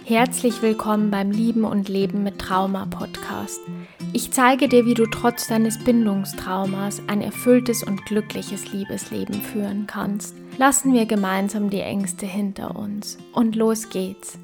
Herzlich willkommen beim Lieben und Leben mit Trauma Podcast. Ich zeige dir, wie du trotz deines Bindungstraumas ein erfülltes und glückliches Liebesleben führen kannst. Lassen wir gemeinsam die Ängste hinter uns. Und los geht's.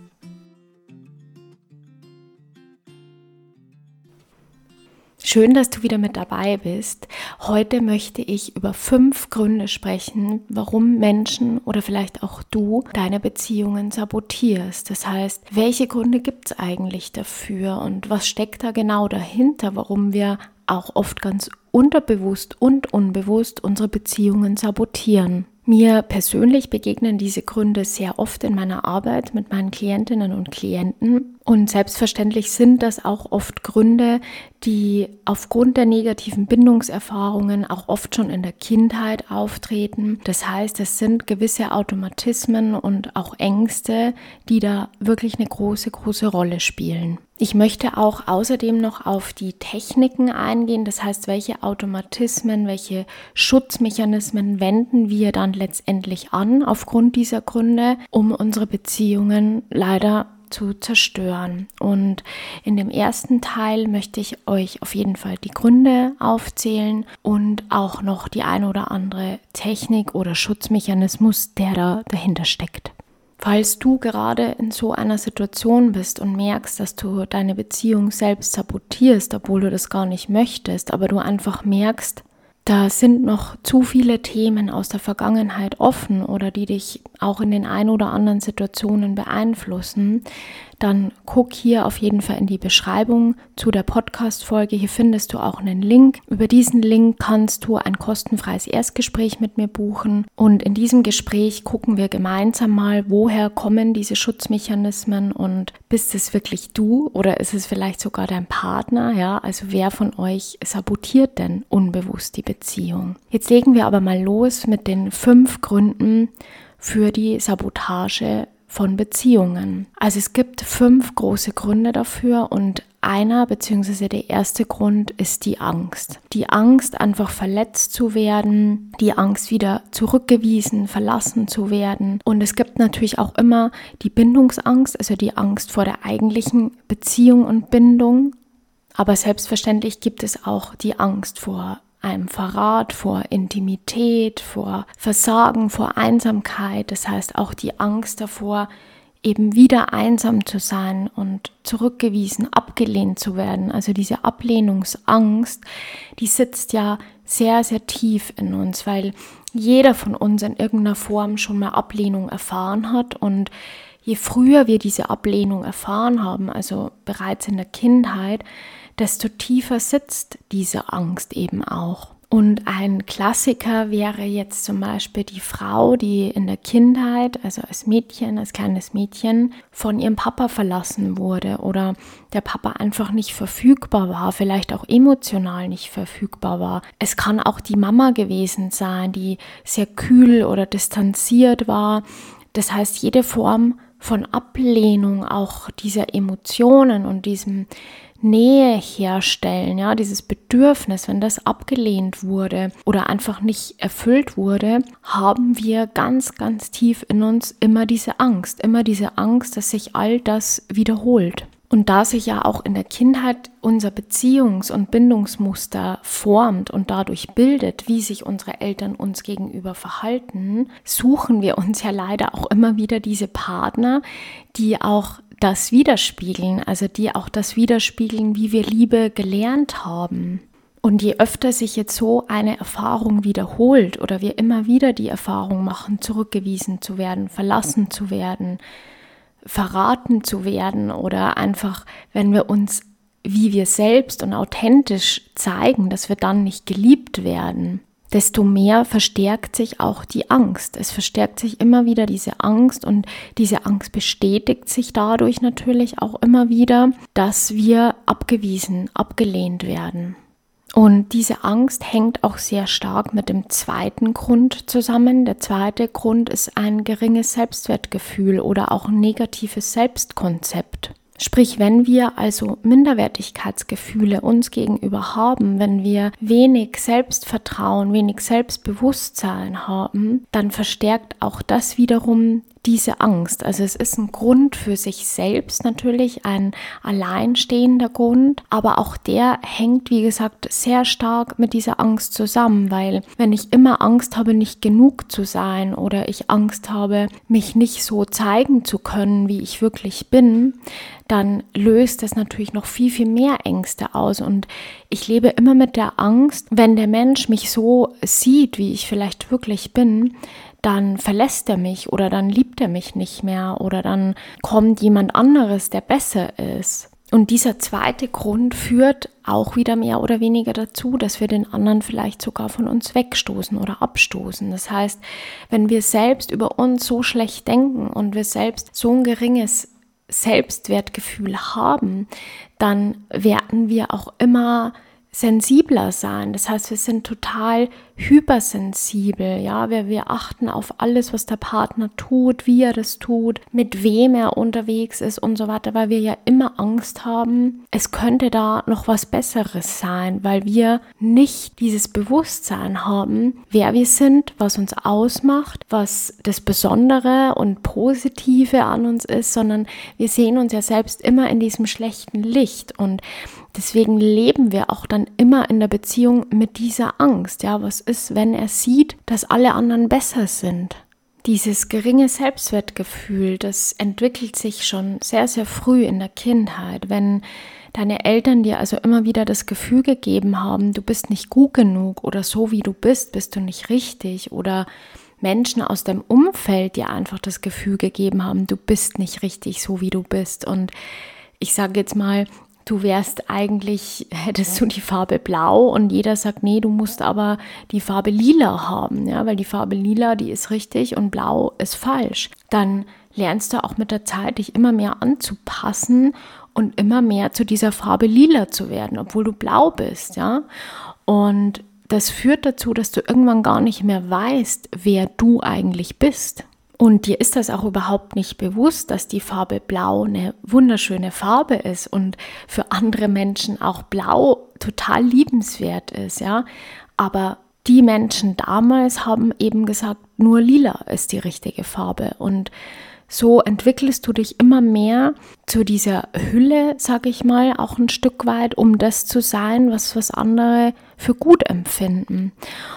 Schön, dass du wieder mit dabei bist. Heute möchte ich über 5 Gründe sprechen, warum Menschen oder vielleicht auch du deine Beziehungen sabotierst. Das heißt, welche Gründe gibt es eigentlich dafür und was steckt da genau dahinter, warum wir auch oft ganz unterbewusst und unbewusst unsere Beziehungen sabotieren. Mir persönlich begegnen diese Gründe sehr oft in meiner Arbeit mit meinen Klientinnen und Klienten. Und selbstverständlich sind das auch oft Gründe, die aufgrund der negativen Bindungserfahrungen auch oft schon in der Kindheit auftreten. Das heißt, es sind gewisse Automatismen und auch Ängste, die da wirklich eine große Rolle spielen. Ich möchte auch außerdem noch auf die Techniken eingehen, das heißt, welche Automatismen, welche Schutzmechanismen wenden wir dann letztendlich an aufgrund dieser Gründe, um unsere Beziehungen leider zu zerstören. Und in dem ersten Teil möchte ich euch auf jeden Fall die Gründe aufzählen und auch noch die eine oder andere Technik oder Schutzmechanismus, der da dahinter steckt. Falls du gerade in so einer Situation bist und merkst, dass du deine Beziehung selbst sabotierst, obwohl du das gar nicht möchtest, aber du einfach merkst, da sind noch zu viele Themen aus der Vergangenheit offen oder die dich auch in den ein oder anderen Situationen beeinflussen, dann guck hier auf jeden Fall in die Beschreibung zu der Podcast-Folge. Hier findest du auch einen Link. Über diesen Link kannst du ein kostenfreies Erstgespräch mit mir buchen. Und in diesem Gespräch gucken wir gemeinsam mal, woher kommen diese Schutzmechanismen und bist es wirklich du oder ist es vielleicht sogar dein Partner? Ja, also wer von euch sabotiert denn unbewusst die Beziehung? Jetzt legen wir aber mal los mit den 5 Gründen für die Sabotage von Beziehungen. Also es gibt 5 große Gründe dafür und einer bzw. der erste Grund ist die Angst. Die Angst, einfach verletzt zu werden, die Angst, wieder zurückgewiesen, verlassen zu werden. Und es gibt natürlich auch immer die Bindungsangst, also die Angst vor der eigentlichen Beziehung und Bindung. Aber selbstverständlich gibt es auch die Angst vor einem Verrat, vor Intimität, vor Versagen, vor Einsamkeit. Das heißt auch die Angst davor, eben wieder einsam zu sein und zurückgewiesen, abgelehnt zu werden. Also diese Ablehnungsangst, die sitzt ja sehr, sehr tief in uns, weil jeder von uns in irgendeiner Form schon mal Ablehnung erfahren hat. Und je früher wir diese Ablehnung erfahren haben, also bereits in der Kindheit, desto tiefer sitzt diese Angst eben auch. Und ein Klassiker wäre jetzt zum Beispiel die Frau, die in der Kindheit, also als Mädchen, als kleines Mädchen, von ihrem Papa verlassen wurde oder der Papa einfach nicht verfügbar war, vielleicht auch emotional nicht verfügbar war. Es kann auch die Mama gewesen sein, die sehr kühl oder distanziert war. Das heißt, jede Form von Ablehnung auch dieser Emotionen und diesem Nähe herstellen, ja, dieses Bedürfnis, wenn das abgelehnt wurde oder einfach nicht erfüllt wurde, haben wir ganz, ganz tief in uns immer diese Angst, dass sich all das wiederholt. Und da sich ja auch in der Kindheit unser Beziehungs- und Bindungsmuster formt und dadurch bildet, wie sich unsere Eltern uns gegenüber verhalten, suchen wir uns ja leider auch immer wieder diese Partner, die auch das widerspiegeln, also die auch das widerspiegeln, wie wir Liebe gelernt haben. Und je öfter sich jetzt so eine Erfahrung wiederholt oder wir immer wieder die Erfahrung machen, zurückgewiesen zu werden, verlassen zu werden, verraten zu werden oder einfach, wenn wir uns wie wir selbst und authentisch zeigen, dass wir dann nicht geliebt werden, desto mehr verstärkt sich auch die Angst. Es verstärkt sich immer wieder diese Angst und diese Angst bestätigt sich dadurch natürlich auch immer wieder, dass wir abgewiesen, abgelehnt werden. Und diese Angst hängt auch sehr stark mit dem zweiten Grund zusammen. Der zweite Grund ist ein geringes Selbstwertgefühl oder auch ein negatives Selbstkonzept. Sprich, wenn wir also Minderwertigkeitsgefühle uns gegenüber haben, wenn wir wenig Selbstvertrauen, wenig Selbstbewusstsein haben, dann verstärkt auch das wiederum diese Angst. Also es ist ein Grund für sich selbst natürlich, ein alleinstehender Grund, aber auch der hängt, wie gesagt, sehr stark mit dieser Angst zusammen, weil wenn ich immer Angst habe, nicht genug zu sein oder ich Angst habe, mich nicht so zeigen zu können, wie ich wirklich bin, dann löst das natürlich noch viel, viel mehr Ängste aus. Und ich lebe immer mit der Angst, wenn der Mensch mich so sieht, wie ich vielleicht wirklich bin, dann verlässt er mich oder dann liebt er mich nicht mehr oder dann kommt jemand anderes, der besser ist. Und dieser zweite Grund führt auch wieder mehr oder weniger dazu, dass wir den anderen vielleicht sogar von uns wegstoßen oder abstoßen. Das heißt, wenn wir selbst über uns so schlecht denken und wir selbst so ein geringes Selbstwertgefühl haben, dann werden wir auch immer sensibler sein. Das heißt, wir sind total hypersensibel, ja, wir achten auf alles, was der Partner tut, wie er das tut, mit wem er unterwegs ist und so weiter, weil wir ja immer Angst haben, es könnte da noch was Besseres sein, weil wir nicht dieses Bewusstsein haben, wer wir sind, was uns ausmacht, was das Besondere und Positive an uns ist, sondern wir sehen uns ja selbst immer in diesem schlechten Licht und deswegen leben wir auch dann immer in der Beziehung mit dieser Angst. Ja, was ist, wenn er sieht, dass alle anderen besser sind? Dieses geringe Selbstwertgefühl, das entwickelt sich schon sehr, sehr früh in der Kindheit. Wenn deine Eltern dir also immer wieder das Gefühl gegeben haben, du bist nicht gut genug oder so wie du bist, bist du nicht richtig oder Menschen aus deinem Umfeld dir einfach das Gefühl gegeben haben, du bist nicht richtig so wie du bist. Und ich sage jetzt mal, hättest du die Farbe blau und jeder sagt, nee, du musst aber die Farbe lila haben, ja, weil die Farbe lila, die ist richtig und blau ist falsch. Dann lernst du auch mit der Zeit, dich immer mehr anzupassen und immer mehr zu dieser Farbe lila zu werden, obwohl du blau bist, ja. Und das führt dazu, dass du irgendwann gar nicht mehr weißt, wer du eigentlich bist. Und dir ist das auch überhaupt nicht bewusst, dass die Farbe Blau eine wunderschöne Farbe ist und für andere Menschen auch Blau total liebenswert ist, ja. Aber die Menschen damals haben eben gesagt, nur Lila ist die richtige Farbe. Und so entwickelst du dich immer mehr zu dieser Hülle, sage ich mal, auch ein Stück weit, um das zu sein, was andere für gut empfinden.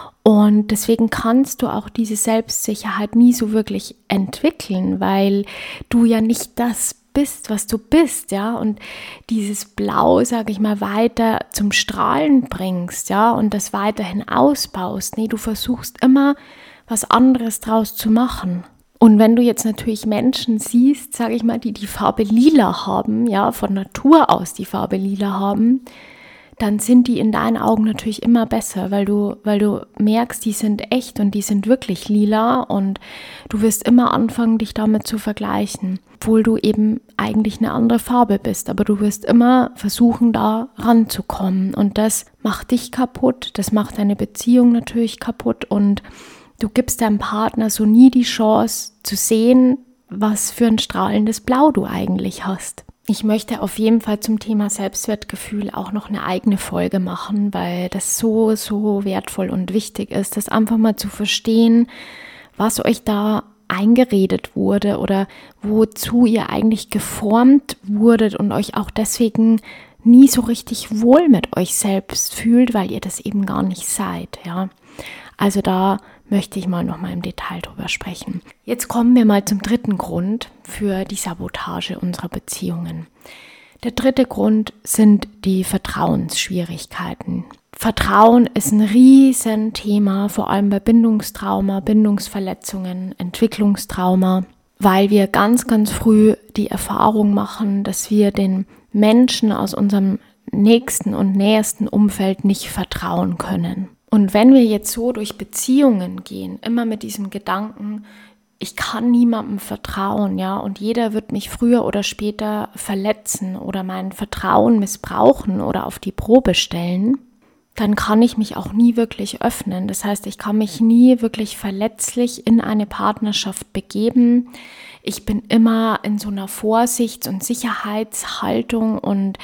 Und deswegen kannst du auch diese Selbstsicherheit nie so wirklich entwickeln, weil du ja nicht das bist, was du bist, ja, und dieses Blau, sage ich mal, weiter zum Strahlen bringst, ja, und das weiterhin ausbaust. Nee, du versuchst immer, was anderes draus zu machen. Und wenn du jetzt natürlich Menschen siehst, sage ich mal, die die Farbe Lila haben, ja, von Natur aus die Farbe Lila haben, dann sind die in deinen Augen natürlich immer besser, weil du merkst, die sind echt und die sind wirklich lila und du wirst immer anfangen, dich damit zu vergleichen, obwohl du eben eigentlich eine andere Farbe bist, aber du wirst immer versuchen, da ranzukommen und das macht dich kaputt, das macht deine Beziehung natürlich kaputt und du gibst deinem Partner so nie die Chance zu sehen, was für ein strahlendes Blau du eigentlich hast. Ich möchte auf jeden Fall zum Thema Selbstwertgefühl auch noch eine eigene Folge machen, weil das so, so wertvoll und wichtig ist, das einfach mal zu verstehen, was euch da eingeredet wurde oder wozu ihr eigentlich geformt wurdet und euch auch deswegen nie so richtig wohl mit euch selbst fühlt, weil ihr das eben gar nicht seid, ja. Also da möchte ich mal nochmal im Detail drüber sprechen. Jetzt kommen wir mal zum dritten Grund für die Sabotage unserer Beziehungen. Der dritte Grund sind die Vertrauensschwierigkeiten. Vertrauen ist ein Riesenthema, vor allem bei Bindungstrauma, Bindungsverletzungen, Entwicklungstrauma, weil wir ganz, ganz früh die Erfahrung machen, dass wir den Menschen aus unserem nächsten und nähersten Umfeld nicht vertrauen können. Und wenn wir jetzt so durch Beziehungen gehen, immer mit diesem Gedanken, ich kann niemandem vertrauen, ja, und jeder wird mich früher oder später verletzen oder mein Vertrauen missbrauchen oder auf die Probe stellen, dann kann ich mich auch nie wirklich öffnen. Das heißt, ich kann mich nie wirklich verletzlich in eine Partnerschaft begeben. Ich bin immer in so einer Vorsichts- und Sicherheitshaltung und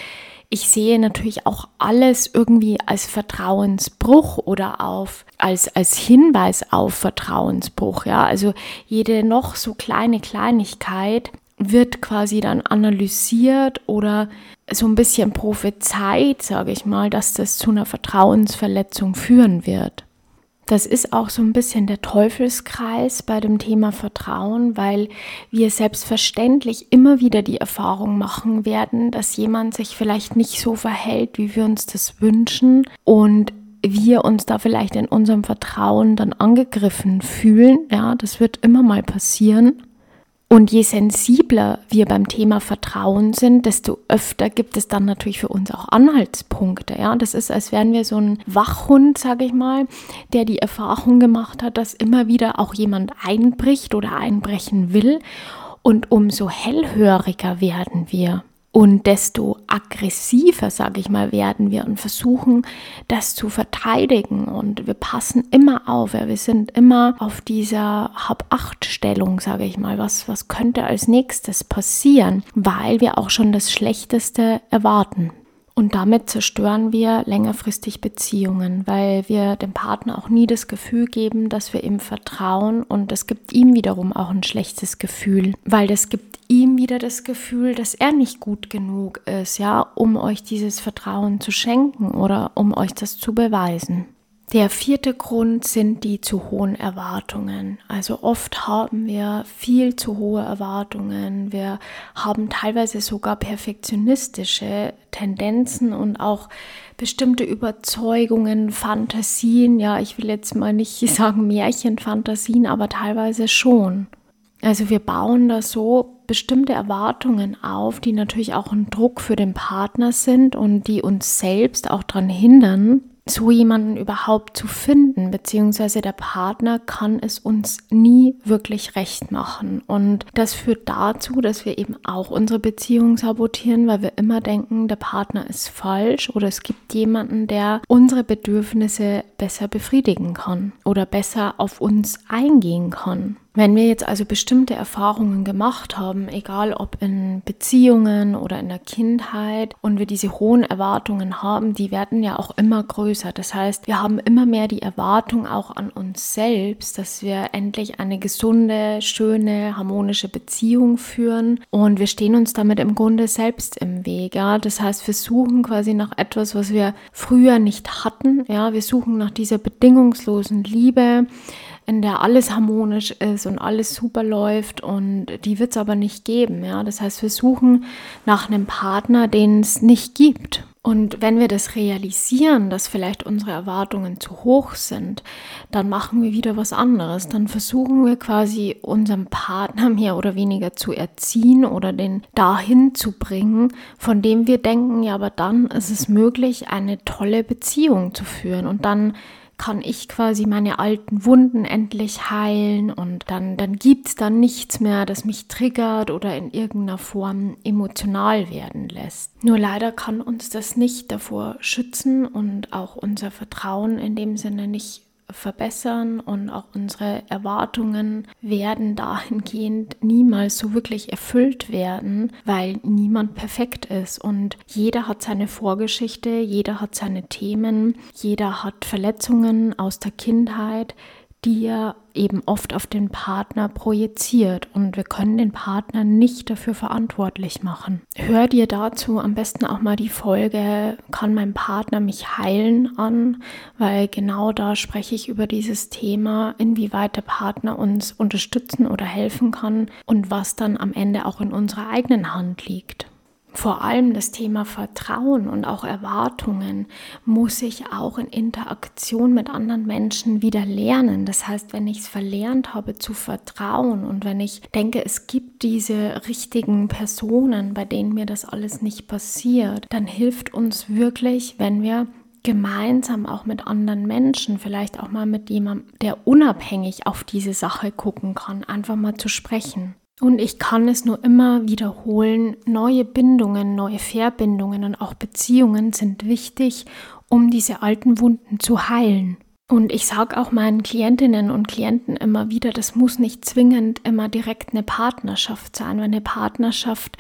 Ich sehe natürlich auch alles irgendwie als Vertrauensbruch oder als Hinweis auf Vertrauensbruch. Ja, also jede noch so kleine Kleinigkeit wird quasi dann analysiert oder so ein bisschen prophezeit, sage ich mal, dass das zu einer Vertrauensverletzung führen wird. Das ist auch so ein bisschen der Teufelskreis bei dem Thema Vertrauen, weil wir selbstverständlich immer wieder die Erfahrung machen werden, dass jemand sich vielleicht nicht so verhält, wie wir uns das wünschen und wir uns da vielleicht in unserem Vertrauen dann angegriffen fühlen. Ja, das wird immer mal passieren. Und je sensibler wir beim Thema Vertrauen sind, desto öfter gibt es dann natürlich für uns auch Anhaltspunkte. Ja? Das ist, als wären wir so ein Wachhund, sage ich mal, der die Erfahrung gemacht hat, dass immer wieder auch jemand einbricht oder einbrechen will. Und umso hellhöriger werden wir. Und desto aggressiver, sage ich mal, werden wir und versuchen, das zu verteidigen. Und wir passen immer auf. Ja, wir sind immer auf dieser Hab-Acht-Stellung, sage ich mal. Was könnte als nächstes passieren? Weil wir auch schon das Schlechteste erwarten. Und damit zerstören wir längerfristig Beziehungen, weil wir dem Partner auch nie das Gefühl geben, dass wir ihm vertrauen, und das gibt ihm wiederum auch ein schlechtes Gefühl, weil das gibt ihm wieder das Gefühl, dass er nicht gut genug ist, ja, um euch dieses Vertrauen zu schenken oder um euch das zu beweisen. Der 4. Grund sind die zu hohen Erwartungen. Also oft haben wir viel zu hohe Erwartungen. Wir haben teilweise sogar perfektionistische Tendenzen und auch bestimmte Überzeugungen, Fantasien. Ja, ich will jetzt mal nicht sagen Märchenfantasien, aber teilweise schon. Also wir bauen da so bestimmte Erwartungen auf, die natürlich auch ein Druck für den Partner sind und die uns selbst auch daran hindern, so jemanden überhaupt zu finden, beziehungsweise der Partner kann es uns nie wirklich recht machen. Und das führt dazu, dass wir eben auch unsere Beziehung sabotieren, weil wir immer denken, der Partner ist falsch oder es gibt jemanden, der unsere Bedürfnisse besser befriedigen kann oder besser auf uns eingehen kann. Wenn wir jetzt also bestimmte Erfahrungen gemacht haben, egal ob in Beziehungen oder in der Kindheit, und wir diese hohen Erwartungen haben, die werden ja auch immer größer. Das heißt, wir haben immer mehr die Erwartung auch an uns selbst, dass wir endlich eine gesunde, schöne, harmonische Beziehung führen, und wir stehen uns damit im Grunde selbst im Weg. Ja? Das heißt, wir suchen quasi nach etwas, was wir früher nicht hatten. Ja? Wir suchen nach dieser bedingungslosen Liebe, in der alles harmonisch ist und alles super läuft, und die wird es aber nicht geben. Ja? Das heißt, wir suchen nach einem Partner, den es nicht gibt. Und wenn wir das realisieren, dass vielleicht unsere Erwartungen zu hoch sind, dann machen wir wieder was anderes. Dann versuchen wir quasi unseren Partner mehr oder weniger zu erziehen oder den dahin zu bringen, von dem wir denken, ja, aber dann ist es möglich, eine tolle Beziehung zu führen, und dann kann ich quasi meine alten Wunden endlich heilen, und dann gibt es dann nichts mehr, das mich triggert oder in irgendeiner Form emotional werden lässt. Nur leider kann uns das nicht davor schützen und auch unser Vertrauen in dem Sinne nicht verbessern, und auch unsere Erwartungen werden dahingehend niemals so wirklich erfüllt werden, weil niemand perfekt ist, und jeder hat seine Vorgeschichte, jeder hat seine Themen, jeder hat Verletzungen aus der Kindheit, die er eben oft auf den Partner projiziert, und wir können den Partner nicht dafür verantwortlich machen. Hör dir dazu am besten auch mal die Folge "Kann mein Partner mich heilen?" an, weil genau da spreche ich über dieses Thema, inwieweit der Partner uns unterstützen oder helfen kann und was dann am Ende auch in unserer eigenen Hand liegt. Vor allem das Thema Vertrauen und auch Erwartungen muss ich auch in Interaktion mit anderen Menschen wieder lernen. Das heißt, wenn ich es verlernt habe zu vertrauen und wenn ich denke, es gibt diese richtigen Personen, bei denen mir das alles nicht passiert, dann hilft uns wirklich, wenn wir gemeinsam auch mit anderen Menschen, vielleicht auch mal mit jemandem, der unabhängig auf diese Sache gucken kann, einfach mal zu sprechen. Und ich kann es nur immer wiederholen, neue Bindungen, neue Verbindungen und auch Beziehungen sind wichtig, um diese alten Wunden zu heilen. Und ich sage auch meinen Klientinnen und Klienten immer wieder, das muss nicht zwingend immer direkt eine Partnerschaft sein. Weil eine Partnerschaft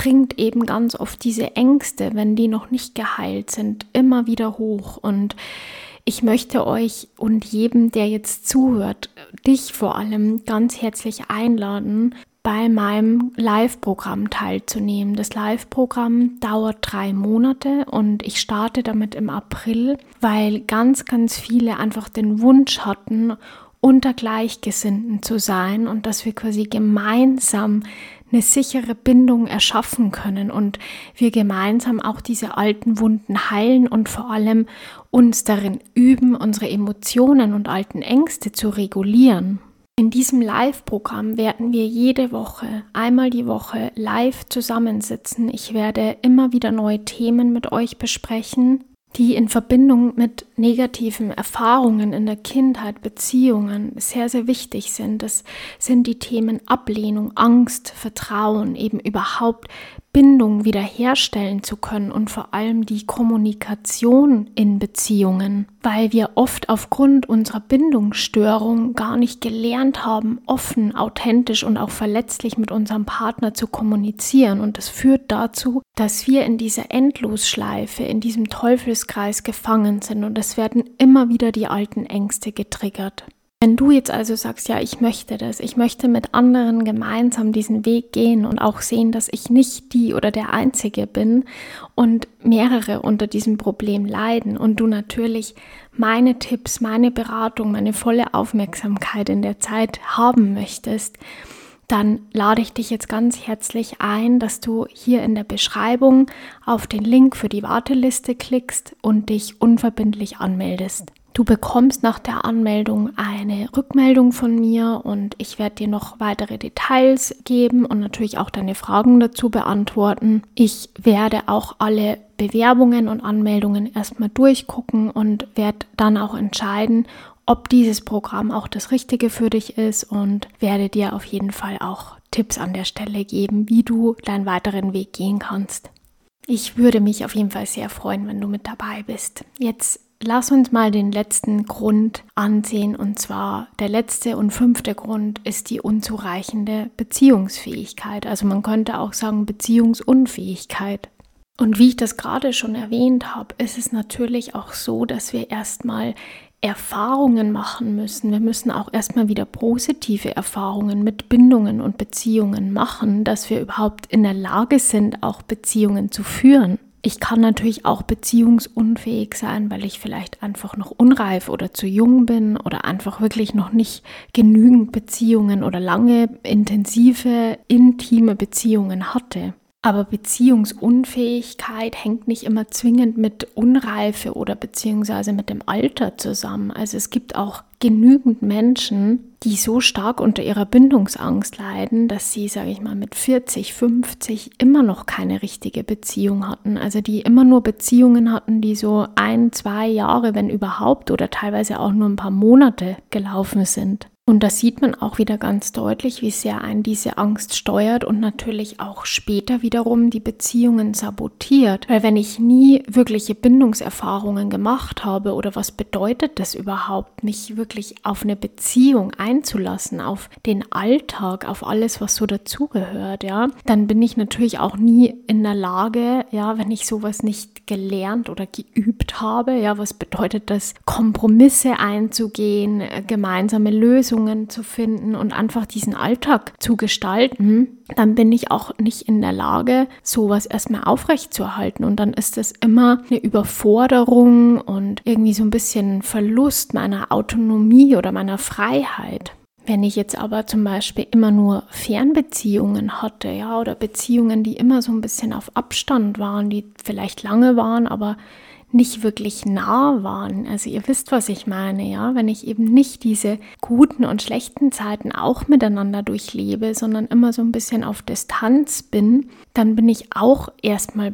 bringt eben ganz oft diese Ängste, wenn die noch nicht geheilt sind, immer wieder hoch. Und ich möchte euch und jedem, der jetzt zuhört, dich vor allem ganz herzlich einladen, bei meinem Live-Programm teilzunehmen. Das Live-Programm dauert 3 Monate und ich starte damit im April, weil ganz, ganz viele einfach den Wunsch hatten, unter Gleichgesinnten zu sein und dass wir quasi gemeinsam eine sichere Bindung erschaffen können und wir gemeinsam auch diese alten Wunden heilen und vor allem uns darin üben, unsere Emotionen und alten Ängste zu regulieren. In diesem Live-Programm werden wir jede Woche, einmal die Woche live zusammensitzen. Ich werde immer wieder neue Themen mit euch besprechen, die in Verbindung mit negativen Erfahrungen in der Kindheit, Beziehungen sehr, sehr wichtig sind. Das sind die Themen Ablehnung, Angst, Vertrauen, eben überhaupt Bindung wiederherstellen zu können und vor allem die Kommunikation in Beziehungen, weil wir oft aufgrund unserer Bindungsstörung gar nicht gelernt haben, offen, authentisch und auch verletzlich mit unserem Partner zu kommunizieren. Und das führt dazu, dass wir in dieser Endlosschleife, in diesem Teufelskreis gefangen sind und es werden immer wieder die alten Ängste getriggert. Wenn du jetzt also sagst, ja, ich möchte das, ich möchte mit anderen gemeinsam diesen Weg gehen und auch sehen, dass ich nicht die oder der Einzige bin und mehrere unter diesem Problem leiden und du natürlich meine Tipps, meine Beratung, meine volle Aufmerksamkeit in der Zeit haben möchtest, dann lade ich dich jetzt ganz herzlich ein, dass du hier in der Beschreibung auf den Link für die Warteliste klickst und dich unverbindlich anmeldest. Du bekommst nach der Anmeldung eine Rückmeldung von mir und ich werde dir noch weitere Details geben und natürlich auch deine Fragen dazu beantworten. Ich werde auch alle Bewerbungen und Anmeldungen erstmal durchgucken und werde dann auch entscheiden, ob dieses Programm auch das Richtige für dich ist und werde dir auf jeden Fall auch Tipps an der Stelle geben, wie du deinen weiteren Weg gehen kannst. Ich würde mich auf jeden Fall sehr freuen, wenn du mit dabei bist. Jetzt lass uns mal den letzten Grund ansehen und zwar der letzte und 5. Grund ist die unzureichende Beziehungsfähigkeit. Also man könnte auch sagen Beziehungsunfähigkeit. Und wie ich das gerade schon erwähnt habe, ist es natürlich auch so, dass wir erstmal Erfahrungen machen müssen. Wir müssen auch erstmal wieder positive Erfahrungen mit Bindungen und Beziehungen machen, dass wir überhaupt in der Lage sind, auch Beziehungen zu führen. Ich kann natürlich auch beziehungsunfähig sein, weil ich vielleicht einfach noch unreif oder zu jung bin oder einfach wirklich noch nicht genügend Beziehungen oder lange, intensive, intime Beziehungen hatte. Aber Beziehungsunfähigkeit hängt nicht immer zwingend mit Unreife oder beziehungsweise mit dem Alter zusammen. Also es gibt auch genügend Menschen, die so stark unter ihrer Bindungsangst leiden, dass sie, sage ich mal, mit 40, 50 immer noch keine richtige Beziehung hatten. Also die immer nur Beziehungen hatten, die so 1, 2 Jahre, wenn überhaupt, oder teilweise auch nur ein paar Monate gelaufen sind. Und da sieht man auch wieder ganz deutlich, wie sehr einen diese Angst steuert und natürlich auch später wiederum die Beziehungen sabotiert. Weil wenn ich nie wirkliche Bindungserfahrungen gemacht habe oder was bedeutet das überhaupt, mich wirklich auf eine Beziehung einzulassen, auf den Alltag, auf alles, was so dazugehört, ja, dann bin ich natürlich auch nie in der Lage, ja, wenn ich sowas nicht gelernt oder geübt habe, ja, was bedeutet das, Kompromisse einzugehen, gemeinsame Lösungen zu finden und einfach diesen Alltag zu gestalten, dann bin ich auch nicht in der Lage, sowas erstmal aufrechtzuerhalten. Und dann ist es immer eine Überforderung und irgendwie so ein bisschen Verlust meiner Autonomie oder meiner Freiheit. Wenn ich jetzt aber zum Beispiel immer nur Fernbeziehungen hatte, ja, oder Beziehungen, die immer so ein bisschen auf Abstand waren, die vielleicht lange waren, aber nicht wirklich nah waren. Also ihr wisst, was ich meine, ja, wenn ich eben nicht diese guten und schlechten Zeiten auch miteinander durchlebe, sondern immer so ein bisschen auf Distanz bin, dann bin ich auch erstmal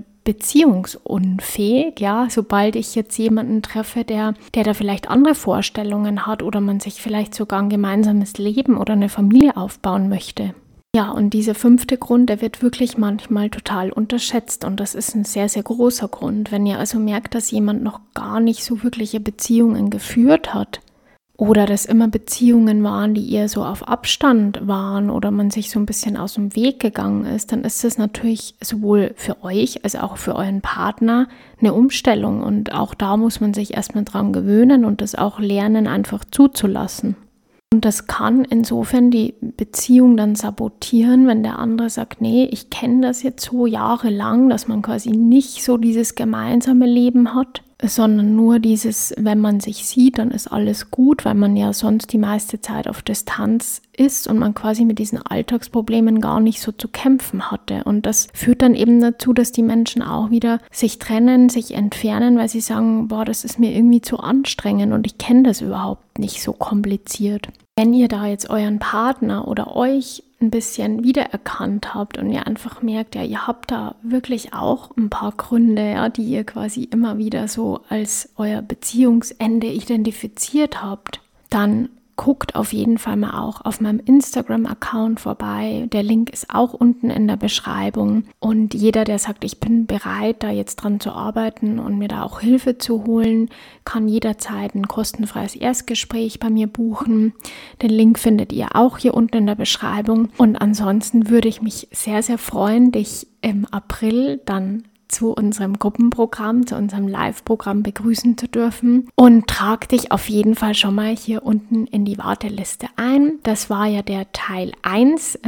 beziehungsunfähig, ja, sobald ich jetzt jemanden treffe, der da vielleicht andere Vorstellungen hat oder man sich vielleicht sogar ein gemeinsames Leben oder eine Familie aufbauen möchte. Ja, und dieser 5. Grund, der wird wirklich manchmal total unterschätzt und das ist ein sehr, sehr großer Grund. Wenn ihr also merkt, dass jemand noch gar nicht so wirkliche Beziehungen geführt hat oder das immer Beziehungen waren, die eher so auf Abstand waren oder man sich so ein bisschen aus dem Weg gegangen ist, dann ist das natürlich sowohl für euch als auch für euren Partner eine Umstellung. Und auch da muss man sich erstmal dran gewöhnen und das auch lernen, einfach zuzulassen. Und das kann insofern die Beziehung dann sabotieren, wenn der andere sagt, nee, ich kenne das jetzt so jahrelang, dass man quasi nicht so dieses gemeinsame Leben hat, sondern nur dieses, wenn man sich sieht, dann ist alles gut, weil man ja sonst die meiste Zeit auf Distanz ist und man quasi mit diesen Alltagsproblemen gar nicht so zu kämpfen hatte. Und das führt dann eben dazu, dass die Menschen auch wieder sich trennen, sich entfernen, weil sie sagen, boah, das ist mir irgendwie zu anstrengend und ich kenne das überhaupt nicht so kompliziert. Wenn ihr da jetzt euren Partner oder euch ein bisschen wiedererkannt habt und ihr einfach merkt, ja, ihr habt da wirklich auch ein paar Gründe, ja, die ihr quasi immer wieder so als euer Beziehungsende identifiziert habt, dann guckt auf jeden Fall mal auch auf meinem Instagram-Account vorbei. Der Link ist auch unten in der Beschreibung. Und jeder, der sagt, ich bin bereit, da jetzt dran zu arbeiten und mir da auch Hilfe zu holen, kann jederzeit ein kostenfreies Erstgespräch bei mir buchen. Den Link findet ihr auch hier unten in der Beschreibung. Und ansonsten würde ich mich sehr, sehr freuen, dich im April dann zu unserem Gruppenprogramm, zu unserem Live-Programm begrüßen zu dürfen, und trag dich auf jeden Fall schon mal hier unten in die Warteliste ein. Das war ja der Teil 1,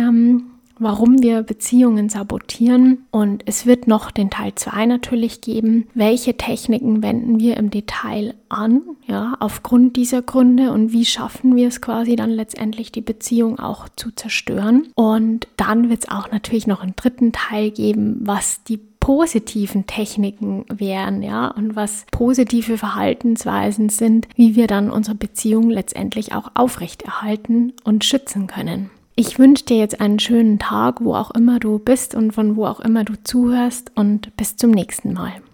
warum wir Beziehungen sabotieren, und es wird noch den Teil 2 natürlich geben. Welche Techniken wenden wir im Detail an, ja, aufgrund dieser Gründe, und wie schaffen wir es quasi dann letztendlich, die Beziehung auch zu zerstören? Und dann wird es auch natürlich noch einen dritten Teil geben, was die positiven Techniken wären, ja, und was positive Verhaltensweisen sind, wie wir dann unsere Beziehung letztendlich auch aufrechterhalten und schützen können. Ich wünsche dir jetzt einen schönen Tag, wo auch immer du bist und von wo auch immer du zuhörst, und bis zum nächsten Mal.